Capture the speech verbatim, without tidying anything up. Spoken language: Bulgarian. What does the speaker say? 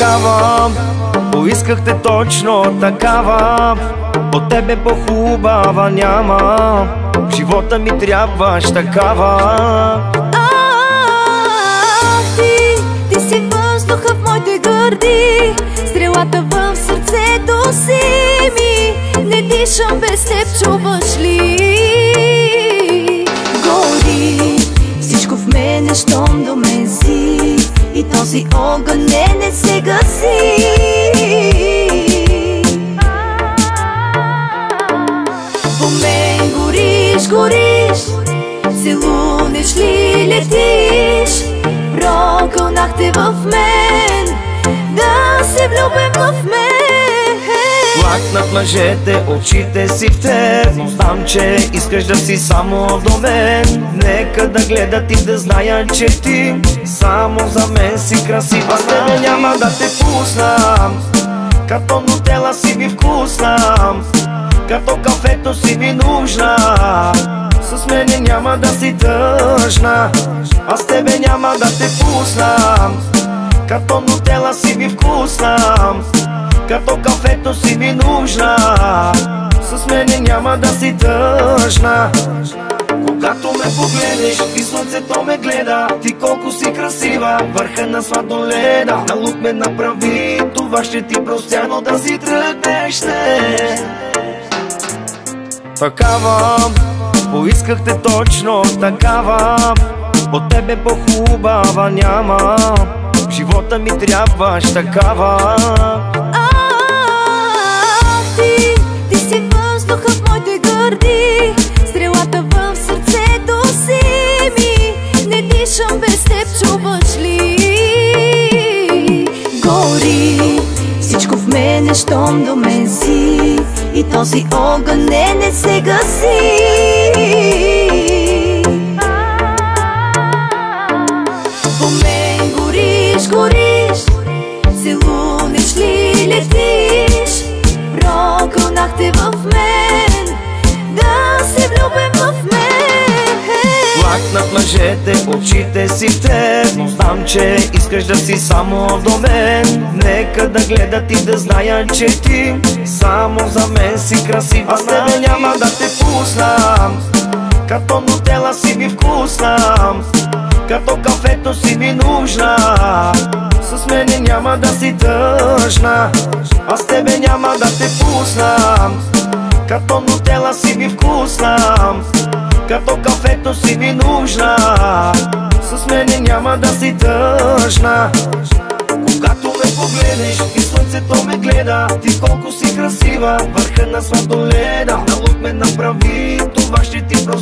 такава, поискахте точно такава. От тебе по-хубава няма, в живота ми трябваш такава. Ах, ти, ти си въздуха в моите гърди, стрелата в сърцето си ми. Не дишам без теб, чуваш ли? Гори всичко в мене, щом до мен си, и този огън не, не се гаси. По мен гориш, гориш, целунеш ли летиш? Прокълнахте в мен, да се влюбим в мен. Плакнат мъжете, очите си в теб, но знам, че искаш да си само до мен. Нека да гледат и да знаят, че ти само за мен си красива. С тебе няма да те пуснам, като нутела си ми вкусна, като кафето си ми нужна. С мене няма да си тъжна, аз тебе няма да те пуснам, като нутела си ми вкусна, като кафето си ми нужна. С мене няма да си тъжна. Когато ме погледнеш и слънцето ме гледа, ти колко си красива, върха на сладоледа. На лук ме направи, това ще ти простя, но да си тръгнеш не. Такава, поискахте точно такава. От тебе по-хубава няма, в живота ми трябваш такава. Ах, ти, ти си въздуха в моите гърди, стрелата в сърцето си ми. Не дишам без теб, чуваш ли? Гори всичко в мене, щом до мен си, и този огън не, не се гаси. По мен гориш, гориш, целунеш ли летиш? Прокълнахте в мен, да се влюбим в мен. Плакнат мъжете, очите си в теб, но знам, че искаш да си само до мен. Нека да гледат и да знаят, че ти само за мен си красива. Аз тебе няма да те пуснам, като нутела си ми вкусна, като кафето си ми нужна. С мене няма да си тъжна, аз тебе няма да те пуснам, като нутела си ми вкусна, като кафето си ми нужна. С мене няма да си тъжна. Когато ме погледнеш и слънцето ме гледа, ти колко си красива, върха на сладоледа. На лук ме направи, това ще ти простя.